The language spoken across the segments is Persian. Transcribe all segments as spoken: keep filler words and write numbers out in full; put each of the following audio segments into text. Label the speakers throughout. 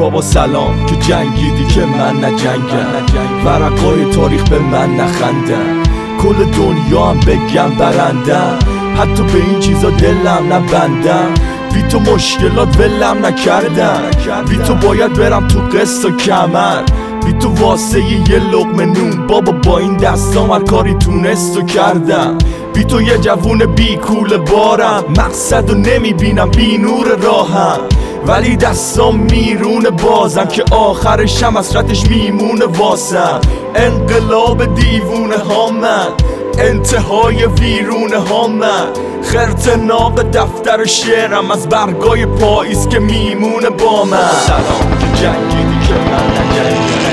Speaker 1: بابا سلام که جنگیدی که من نجنگم، ورقای تاریخ به من نخندن، کل دنیا هم بگم برندم، حتی به این چیزا دلم نبندم، بی تو مشکلات ولم نکردم، بی تو باید برم تو قسط و کمر، بی تو واسه یه لقمه نون بابا با این دستام هر کاری تونست و کردم، بی تو یه جوون بی کول بارم، مقصد رو نمیبینم بی نور راهم، ولی دستام میرونه بازم که آخرشم حسرتش میمونه واسم، انقلاب دیوونه ها من، انتهای ویرونه ها من، خرطناق دفتر شعرم از برگای پاییز که میمونه با من. سلام که جنگیدی که من نجنگم،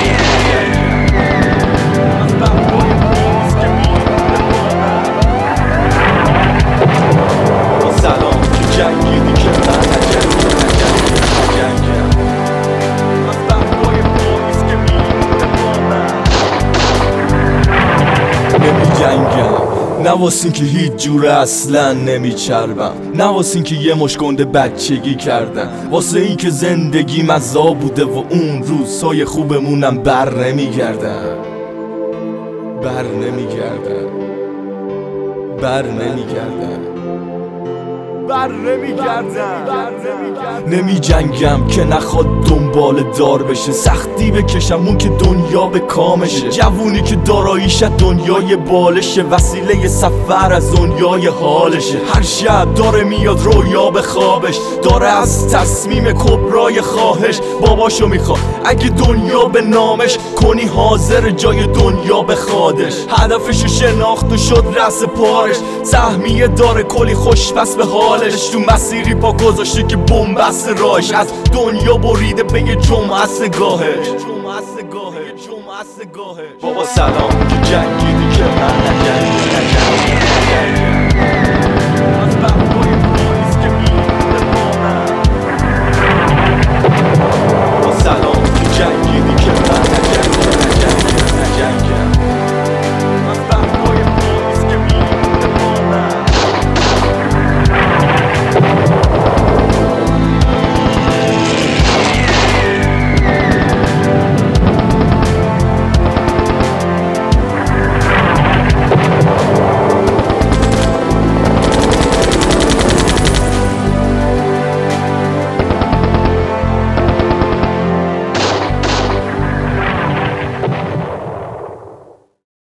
Speaker 1: از برگای پاییز که میمونه با من. سلام که جنگیدی که من نجنگم، از برگای پاییز که میمونه با من. نمی جنگم نواسین که هیچ جور اصلا نمیچربم، نواسین که یه مش گنده بچگی کردن، واسه این که زندگی مزا بوده و اون روزهای خوبمونم بر نمیگردن، بر نمیگردن، بر نمیگردن، بر نمیگردن. نمی جنگم که نخواد دنبال دار بشه، سختی بکشم اون که دنیا به کامشه، جوونی که داراییش دنیای بالشه، وسیله سفر از دنیای حالشه، هر شب داره میاد رویا به خوابش، داره از تصمیم کبرای خواهش، باباشو میخواد اگه دنیا به نامش کنی حاضر جای دنیا به خادش، هدفشو شناخت و شد رس پارش، سهمیه داره کلی خوش بس به حالش، تو مسیری پا گذاشته که بنبست راهش، از دنیا بریده به یه جمعه سگاهش. بابا سلام که جنگیدی که من نجنگم.